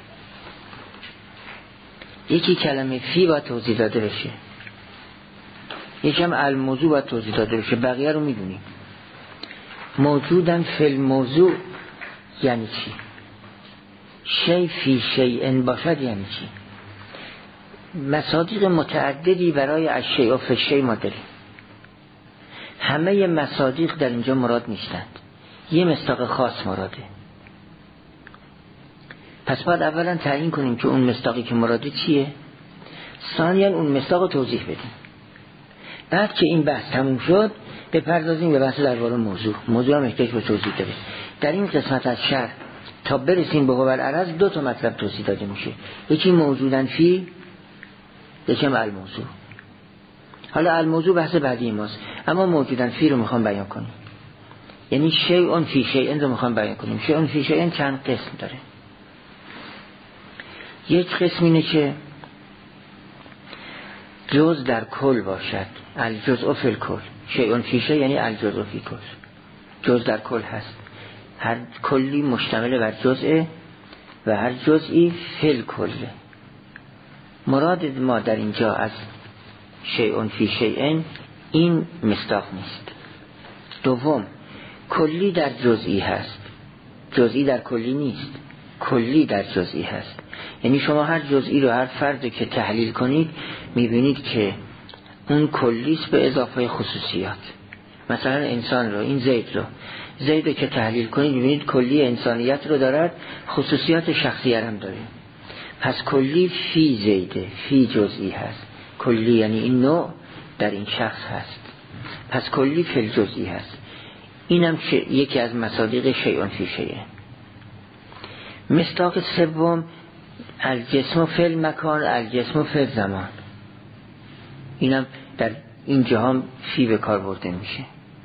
یکی کلمه فی باید توضیح داده بشه، یکم الموضوع باید توضیح داده بشه، بقیه رو میدونیم. موجودن فی الموضوع یعنی چی؟ شی فی شیء باشد یعنی چی؟ مصادیق متعددی برای الشیء فی الشیء ما داریم. همه مصادیق در اینجا مراد نیستند، یه مصداق خاص مراده. پس باید اولا تعیین کنیم که اون مصداقی که مراده چیه، ثانیاً اون مصداق توضیح بدیم. بعد که این بحث تموم شد بپردازیم به بحث درباره موضوع. موضوع هم احتیاج به توضیح داره. در این قسمت از شرح تا برسیم به هو العرض دو تا مطلب توضیح داده میشه، یکی موجودن فی، یکی هم الموضوع. حالا الموضوع بحث بعدی ماست، اما موجودن فی رو میخوام بیان کنیم، یعنی شیء فی شیء رو میخوام بیان کنیم. شیء فی شیء چند قسم داره. یک قسم اینه که جز در کل باشد، الجزء فی الکل. شیء فی شیء یعنی الجزء فی کل، جز در کل هست، هر کلی مشتمل بر جزء و هر جزئی فی الکل. مراد ما در اینجا از شیء فی شیء این مصداق نیست. دوم، کلی در جزئی هست، جزئی در کلی نیست، کلی در جزئی هست. یعنی شما هر جزئی رو، هر فردی که تحلیل کنید میبینید که اون کلیست به اضافه خصوصیات. مثلا انسان رو، این زید رو زید رو که تحلیل کنید میبینید کلی انسانیت رو دارد، خصوصیات شخصی هم داره. پس کلی فی زیده، فی جزئی هست. کلی یعنی این نوع در این شخص هست، پس کلی فی الجزئی هست. اینم یکی از مصادیق شیء فی شیء. مصداق سوم الجسم فی المکان، الجسم فی الزمان. اینم در این جهان فی به کار برده میشه.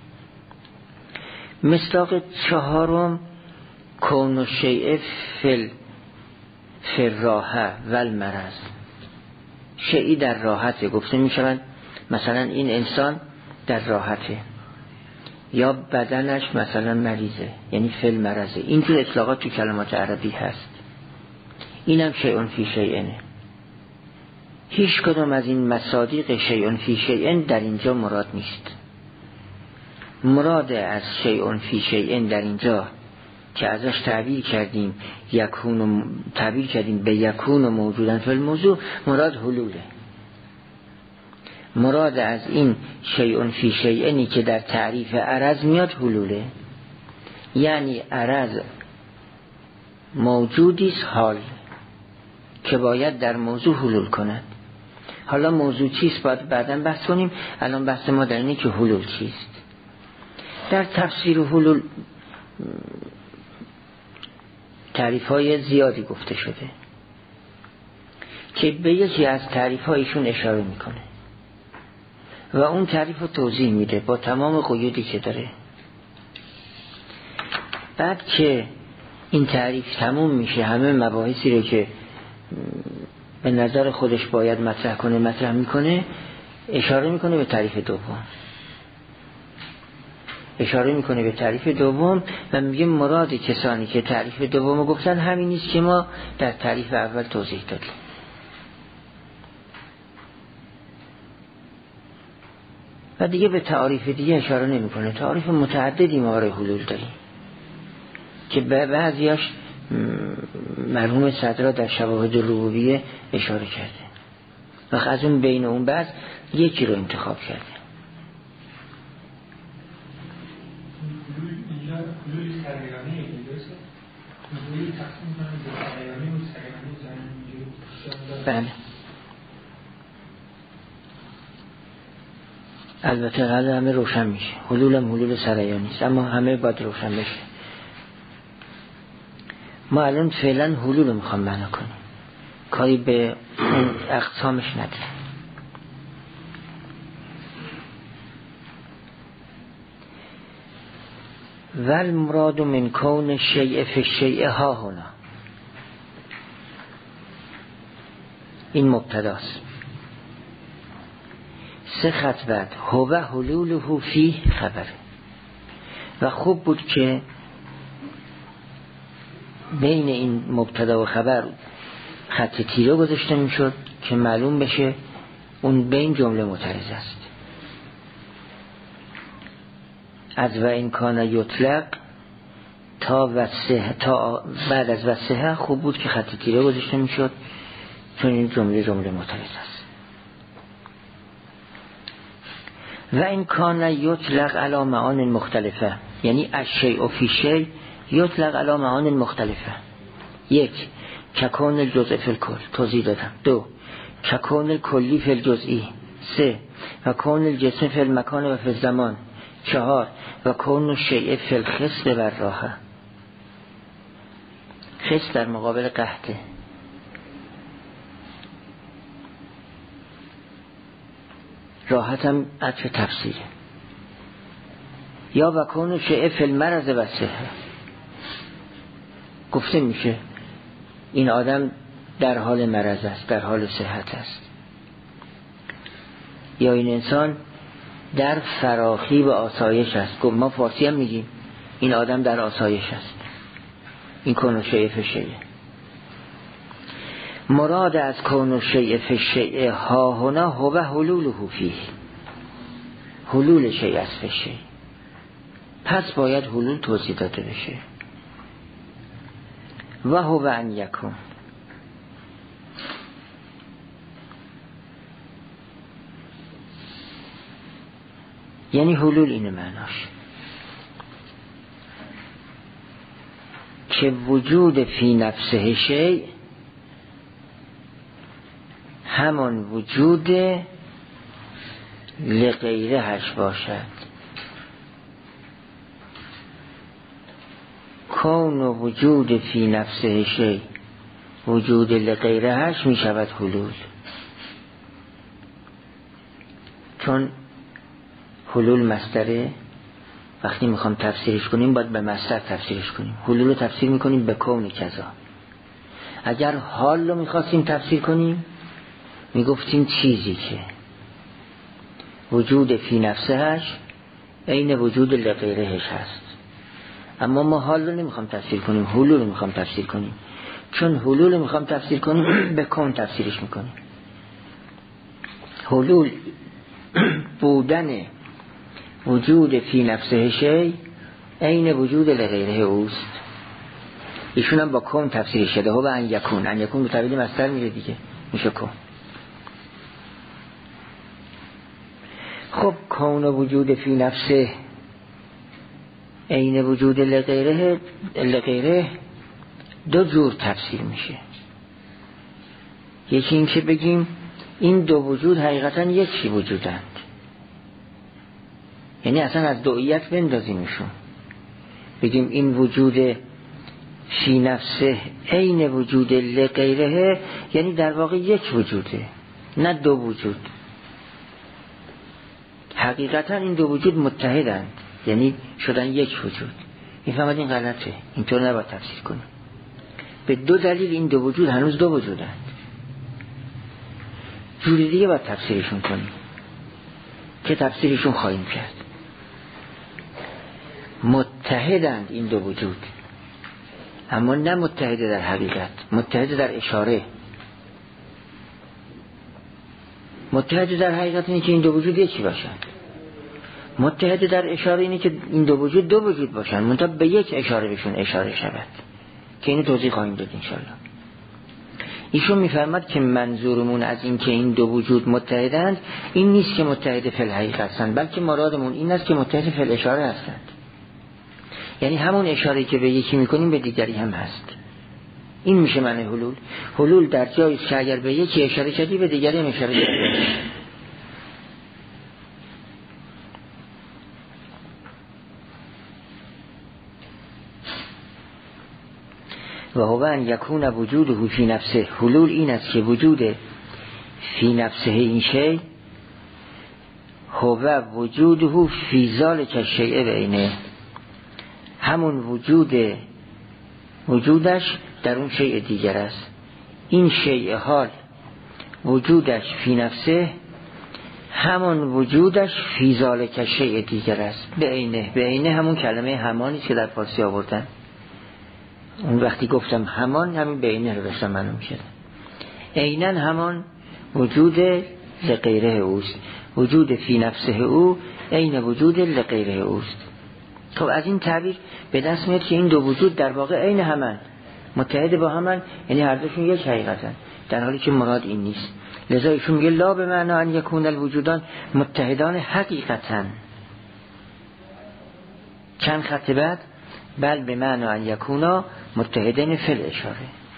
مصداق چهارم کون الشیء فی فی الراحه و المرض. شیئی در راحته، گفته میشوند مثلا این انسان در راحته، یا بدنش مثلا مریضه، یعنی فی المرضه. اینجور اطلاقات تو کلمات عربی هست. اینم شیء فی شیء. هیچ کدام از این مصادیق شیء فی شیء در اینجا مراد نیست. مراد از شیء فی شیء در اینجا که ازش تعبیر کردیم یکون، تعبیر کردیم به یکون موجودن فی الموضوع، مراد حلوله. مراد از این شیء فی شیء که در تعریف عرض میاد حلوله، یعنی عرض موجودیست حال که باید در موضوع حلول کند. حالا موضوع چیست باید بعداً بحث کنیم. الان بحث ما در اینه که حلول چیست. در تفسیر حلول تعریف های زیادی گفته شده که به یکی از تعریف هایشون اشاره میکنه و اون تعریف رو توضیح میده با تمام قیودی که داره. بعد که این تعریف تموم میشه، همه مباحثی رو که به نظر خودش باید مطرح کنه مطرح میکنه، اشاره میکنه به تعریف دوم. اشاره میکنه به تعریف دوم و میگه مراد کسانی که تعریف دوم گفتن همین نیست که ما در تعریف اول توضیح دادیم. و دیگه به تعریف دیگه اشاره نمیکنه. تعریف متعددی ما برای حلول داریم که به بعضیاش مرحوم صدرا در شواهد ربوبیه اشاره کرده و از اون بین اون بعض یکی رو انتخاب کرده. اینجا حلول سریعانه یکی درسته؟ حلول تقسیم کنم به سریعانه و سریعانه زنیم. بله. البته قدر همه روشن میشه. حلول هم حلول سریعانه است، اما همه باید روشن بشه. ما الان فعلا حلول رو میخوام معنا کنیم، کاری به اون اقسامش نداریم. والمراد من کون الشیء فی الشیء ها هنا. این مبتداست. سه خط بعد هو حلوله فی خبر. و خوب بود که بین این مبتدا و خبر خط تیره گذاشته میشد که معلوم بشه اون بین جمله معترض است. از و این کان یطلق تا وسه تا بعد از وسه خوب بود که خط تیره گذاشته میشد، چون این جمله جمله معترض است. و این کان یطلق علی معان مختلفه، یعنی الشیء فی شیء یطلق علی معان مختلفه. یک، ککون الجزء فی الکل، توضیح دادم. دو، ککون الکلی فی الجزئی. سه، و کون الجسم فی المکان و فی الزمان. چهار، و کون الشیء فی الخصب و الراحه. خصب در مقابل قحطه. راحت هم عطف تفسیره. یا و کون الشیء فی المرض و صحه، گفته میشه این آدم در حال مرض است، در حال صحت است. یا این انسان در فراخی و آسایش است. گفت ما فارسی هم میگیم این آدم در آسایش است. این کون الشیء فی الشیء. مراد از کون الشیء فی الشیء ها هنا هو حلوله فیه، حلول شیء است فی الشیء. پس باید حلول توضیح داده بشه. و هو ان یکون، یعنی حلول اینه معناش که وجود فی نفسه شیء همان وجود لغیرهش باشد. کون و وجود فی نفسه شیء وجود لغیرهش می شود حلول. چون حلول مصدره، وقتی میخوام تفسیرش کنیم باید به مصدر تفسیرش کنیم. حلول رو تفسیر میکنیم به کون کذا. اگر حال رو میخواستیم تفسیر کنیم میگفتیم چیزی که وجود فی نفسهش عین وجود لغیرهش هست. اما ما حال رو نمیخوام تفسیر کنیم، حلول رو میخوام تفسیر کنیم. چون حلول رو میخوام تفسیر کنیم به کون تفسیرش میکنیم. حلول بودن وجود فی نفسه شیء عین وجود لغیره اوست. ایشون هم با کون تفسیر شده. هو ان یکون، ان یکون به تعبیر مصدر میره دیگه، میشه کون. خب کون وجود فی نفسه عین وجود لغیره، لغیره دو جور تفسیر میشه. یکی این که بگیم این دو وجود حقیقتا یکی وجودند، یعنی اصلا از دوئیت بندازیمشون، بگیم این وجود فی نفسه عین وجود لغیره، یعنی در واقع یک وجوده نه دو وجود. حقیقتا این دو وجود متحدند، یعنی شدن یک وجود. این فهمد این غلطه، اینطور نباید تفسیر کنیم. به دو دلیل این دو وجود هنوز دو وجودند. جوری دیگه باید تفسیرشون کنیم که تفسیرشون خواهیم کرد. متحدند این دو وجود، اما نه متحده در حقیقت، متحده در اشاره. متحده در حقیقت اینه که این دو وجود یکی باشن، متحده در اشاره اینه که این دو وجود دو وجود باشن، منتها به یک اشاره بهشون اشاره شود که اینو توضیح خواهیم داد انشالله. ایشون میفرماد که منظورمون از این که این دو وجود متحدند این نیست که متحد فی الحقیقت هستند، بلکه مرادمون این است که متحد فی الاشاره هستند. یعنی همون اشاره که به یکی میکنیم به دیگری هم هست. این میشه معنی حلول. حلول در جایی که اگر به یکی اشاره کردی به دیگری هم اشاره کردی. و هو ان یکون وجوده فی نفسه، حلول این است که وجود فی نفسه این شی هو وجوده فی ذالک الشیء بعینه، همون وجود وجودش در اون شیء دیگر است. این شیء حال وجودش فی نفسه همون وجودش فی ذالک الشیء دیگر است. بعینه، بعینه همون کلمه همانی که در فارسی آوردن. اون وقتی گفتم همان همین بعینه رو داشتم معلوم شد. عیناً همان وجود لغیره اوست. وجود فی نفسه او عین وجود لغیره اوست. خب از این تعبیر به دست میاد که این دو وجود در واقع عین همن، متحد با همن، یعنی هر دوشون یک حقیقتن، در حالی که مراد این نیست. لذا ایشون میگه لا به معنی ان یکون الوجودان متحدان حقیقتن. چند خط بعد بل به معنی ان یکونا متحدین فی الاشاره،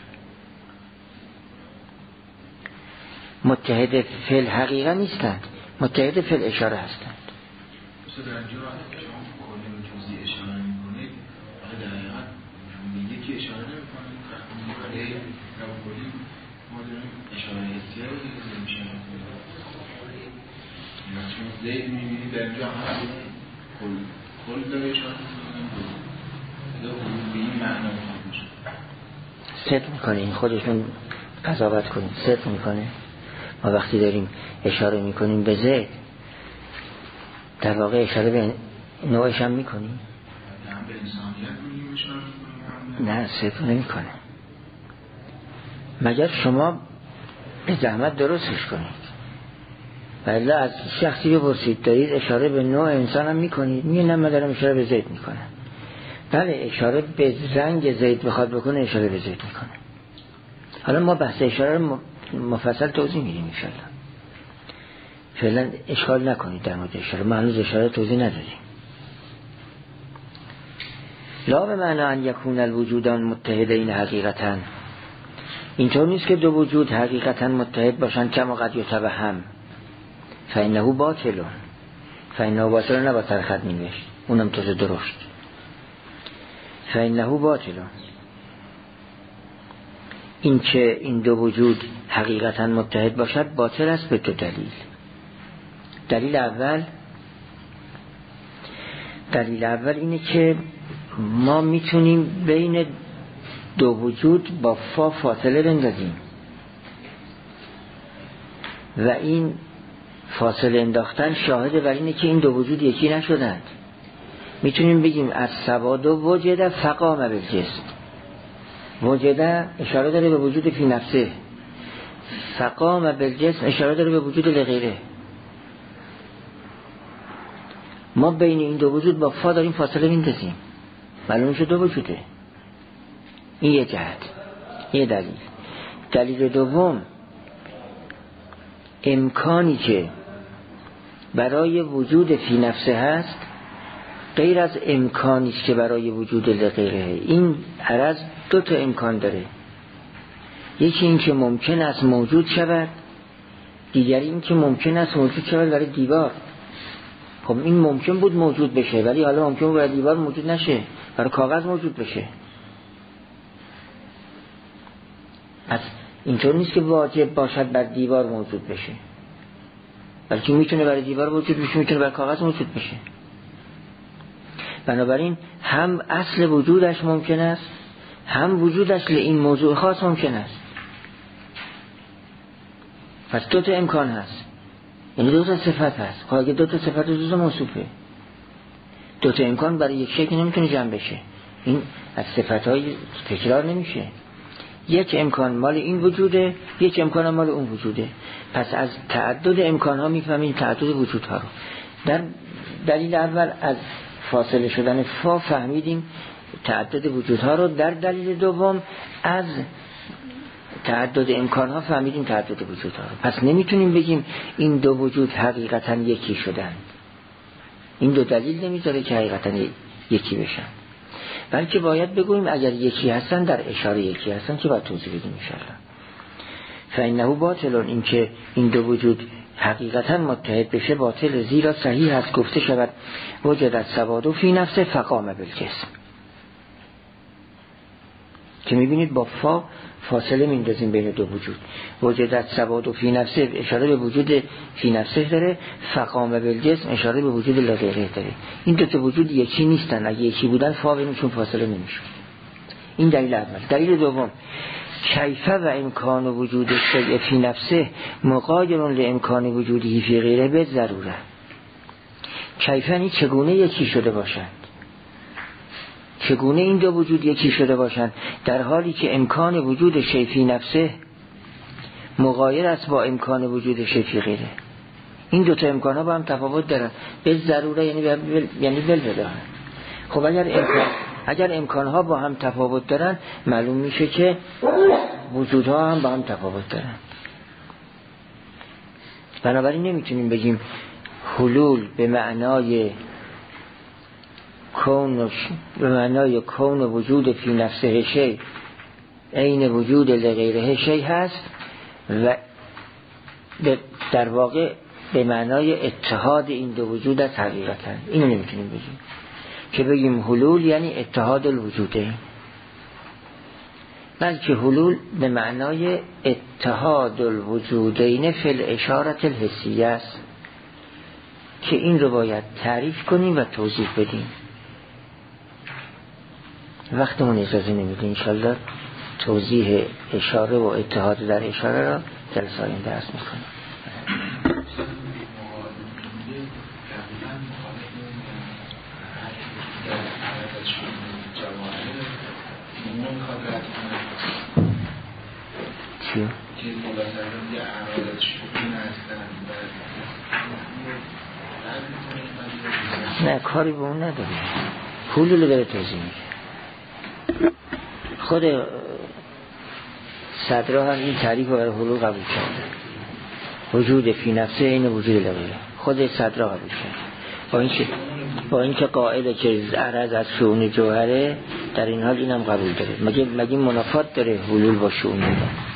متحد فی الحقیقه نیستند، متحد فی الاشاره هستند. مثلا در اینجا شما کلی جزئی اشاره میکنید، آخه در حقیقت یکی اشاره نمیکنید، ولی در کلی ما داریم اشاره حسیه رو دیگه میشه. چون زید میبینید در اینجا هم کل کل داره اشاره میکنید، یا به این معنا میشه. صدق میکنه، این خودشون قضاوت کنید، صدق میکنه. ما وقتی داریم اشاره میکنیم به زید، در واقع اشاره به نوعش هم میکنیم؟ نه، صدق نمیکنه، مگر شما به زحمت درستش کنید. ولی از شخصی بپرسید دارید اشاره به نوع انسان هم میکنید؟ میگه نه، من دارم اشاره به زید میکنم. بله، اشاره به رنگ زید بخواد بکنه اشاره به زید میکنه. حالا ما بحث اشاره رو مفصل توضیح میدیم انشالله. فعلا اشکال نکنید در مورد اشاره، ما هنوز اشاره توضیح ندادیم. لا به معنی ان یکون الوجودان متحدین حقیقتن، اینطور نیست که دو وجود حقیقتا متحد باشند کما قد یتوهم، فانه باطل، فانه باطل نه با ترخط نوشت، اونم تازه درشت، فانه باطل. این که این دو وجود حقیقتا متحد باشد باطل است به دو دلیل. دلیل اول دلیل اول اینه که ما میتونیم بین دو وجود با فا فاصله بندازیم و این فاصله انداختن شاهد بر اینه که این دو وجود یکی نشدند. میتونیم بگیم از سواد و وجد فقام بالجسم. وجد اشاره داره به وجود فی نفسه، فقام بالجسم اشاره داره به وجود لغیره. ما بین این دو وجود با فا داریم فاصله میندازیم، معلوم شد دو وجوده. این یه جهت، یه دلیل. دلیل دوم، امکانی که برای وجود فی نفسه هست غیر از امکانی که برای وجود لغیره. این عرض دو تا امکان داره، یکی این که ممکن است موجود شود، دیگری این که ممکن است موجود شود برای دیوار. خب این ممکن بود موجود بشه، ولی حالا ممکن بود برای دیوار موجود نشه، برای کاغذ موجود بشه. پس اینطور نیست که واجب باشد بر دیوار موجود بشه، بلکه میتونه برای دیوار موجود بشه، میتونه برای کاغذ موجود بشه. بنابراین هم اصل وجودش ممکن است، هم وجود اصل این موضوع خاص ممکن است. پس دو تا امکان هست، یعنی دو تا صفت هست. خب اگه دو تا صفت دو تا موصوفه، دو تا امکان برای یک شکل نمیتونه جمع بشه. این از صفت‌های تکرار نمیشه. یک امکان مال این وجوده، یک امکان مال اون وجوده. پس از تعدد امکان ها میفهمیم تعدد وجود ها رو. در دلیل اول از فاصله شدن فا فهمیدیم تعدد وجود ها رو. در دلیل دوم از تعدد امکان ها فهمیدیم تعدد وجود ها رو. پس نمیتونیم بگیم این دو وجود حقیقتا یکی شدن. این دو دلیل نمیذاره که حقیقتا یکی بشن، بلکه باید بگوییم اگر یکی هستن در اشاره یکی هستن که باید توضیح بدیم انشاءالله. فانه باطل، این که این دو وجود حقیقتا متحد بشه باطل، زیرا صحیح هست گفته شود وجدت سواد فی نفسه فقام بالجسم، که میبینید با فا فاصله میندازیم بین دو وجود. وجدت سواد فی نفسه اشاره به وجود فی نفسه داره، فقام بالجسم اشاره به وجود لغیره داره. این دو تا وجود یکی نیستن، اگه یکی بودن فا بینشون فاصله نمیشه. این دلیل اول. دلیل دوم، کیفه و امکان وجود شیء فی نفسه مقایر لامکان وجودی فی غیره به ضروره. کیفه یعنی چگونه یکی شده باشند، چگونه این دو وجود یکی شده باشند در حالی که امکان وجود شیء فی نفسه مغایر است با امکان وجود شیء فی غیره. این دو تا امکان ها با هم تفاوت دارن. به ضروره یعنی بل... یعنی بالبداهه. خب اگر امکان اگر امکانها با هم تفاوت دارن معلوم میشه که وجودها هم با هم تفاوت دارن. بنابراین نمیتونیم بگیم حلول به معنای کون به معنای کون وجود فی نفسه شی عین وجود لغیره شی هست و در واقع به معنای اتحاد این دو وجود از حقیقتا. اینو نمیتونیم بگیم که بگیم حلول یعنی اتحاد الوجوده، بلکه حلول به معنای اتحاد الوجودین فی الاشارت الحسیه است که این رو باید تعریف کنیم و توضیح بدیم. وقتمون اجازه نمیده، انشالله توضیح اشاره و اتحاد در اشاره را جلسه آینده درس میکنیم. چیو؟ نه کاری به اون نداره، حلول داره توضیح میده. خود صدرا هم این تعریف رو برای حلول قبول کرده، وجود فی نفسه این وجود لغیره. خود صدرا قبول کرده با اینکه با اینکه قائله که عرض از شؤون جوهره، در این حال اینم قبول داره. مگه مگه منافات داره حلول با شؤون؟